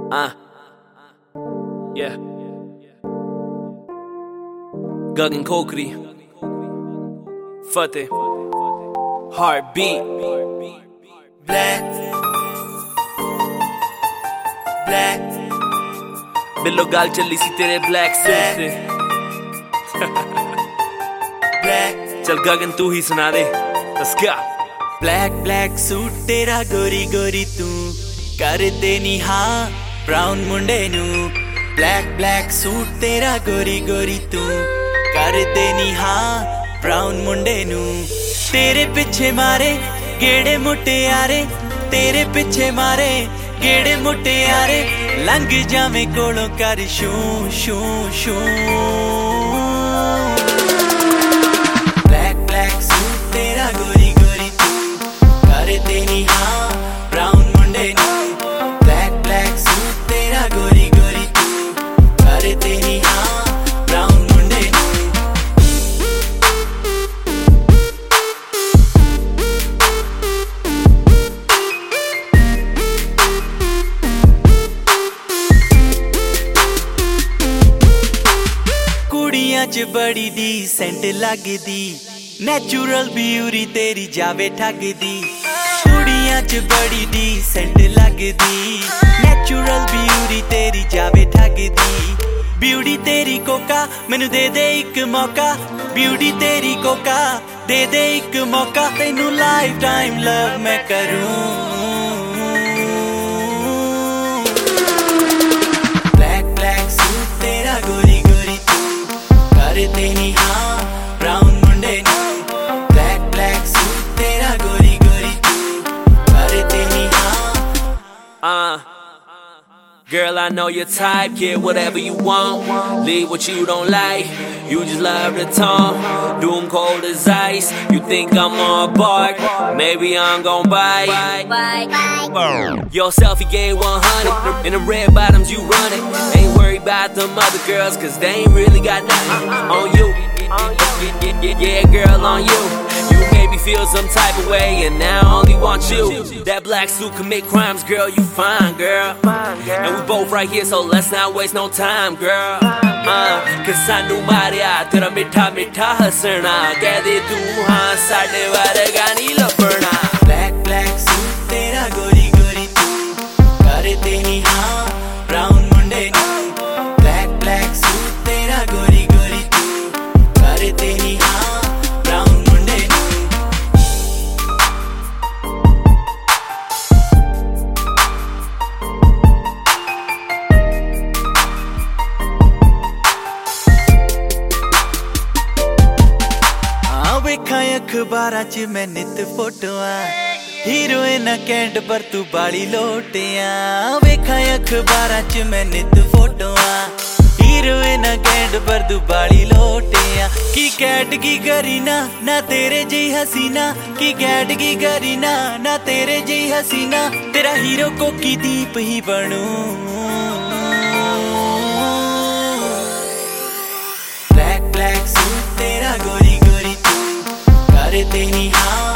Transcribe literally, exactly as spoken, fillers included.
Uh, yeah. Guggen Kokri, Fateh, Heartbeat, Black, Black. बिल्लो गाल चली सी तेरे ब्लैक सूट से। Black, चल गगन तू ही सुना दे। Let's go. Black black suit तेरा गोरी गोरी तू कर देनी हाँ ब्राउन मुंडे नू। ब्लैक ब्लैक सूट तेरा गोरी गोरी तू कर देनी हाँ ब्राउन मुंडे नू। तेरे पीछे मारे गेड़े मुट्टे यारे, तेरे पीछे मारे गेड़े मुट्टे यारे, लंघ जावे कोलों कर शू शू शू। ब्लैक ब्लैक सूट तेरा गोरी गोरी तू कर देनी हाँ ब्राउन मुंडे नू। ब्लैक ब्लैक सूट तेरा गोरी गोरी तू कर देनी हाँ ब्राउन मुंडे नू। कुड़ियां च बड़ी दी सेंट लगदी, नेचुरल ब्यूटी तेरी जावे ठगदी। कुड़ियां च बड़ी दी सेंट लगदी, नेचुरल ब्यूटी तेरी जावे ठगदी। ब्यूटी तेरी कोका मैनू दे दे एक मौका, ब्यूटी तेरी कोका दे दे एक मौका। तेनू लाइफ टाइम लव मैं करूं। ब्लैक ब्लैक सूट तेरा गोरी गोरी तू कर देनी हाँ ब्राउन मुंडे नू। ब्लैक ब्लैक सूट तेरा गोरी गोरी तू कर देनी हाँ। Uh, girl, I know your type, get whatever you want, leave what you don't like, you just love the tone, do 'em cold as ice, you think I'm on bark, maybe I'm gon' bite. Your selfie game one hundred, in the red bottoms you running, ain't worried about them other girls, cause they ain't really got nothing on you. Yeah, girl, on you. You made me feel some type of way, and now I only want you. That black suit commit crimes, girl, you fine, girl. And we both right here, so let's not waste no time, girl. Uh, cause सानू मारिया तेरा मिठा मिठा हसना, कह दे तू हाँ साढ़े वर्गा नी लपना। Black black suit तेरा गोरी गोरी तू कर देनी हाँ ब्राउन मुंडे नू। Black black suit तेरा गोरी गोरी तू कर देनी हाँ ब्राउन मुंडे नू। हाँ वेखां अखबारां च मैं नित फोटोआं, हीरोइन कैंट पर तू बाली लोटियां। वेखां अखबारां च मैं नित फोटोआं, हीरोइन कैंट पर तू बाली लोटियां। की कैट की करीना ना तेरे जी हसीना, की कैट की करीना ना तेरे जी हसीना। तेरा हीरो को की दीप ही बनूं। ब्लैक ब्लैक सूट तेरा गोरी गोरी तू कर देनी हाँ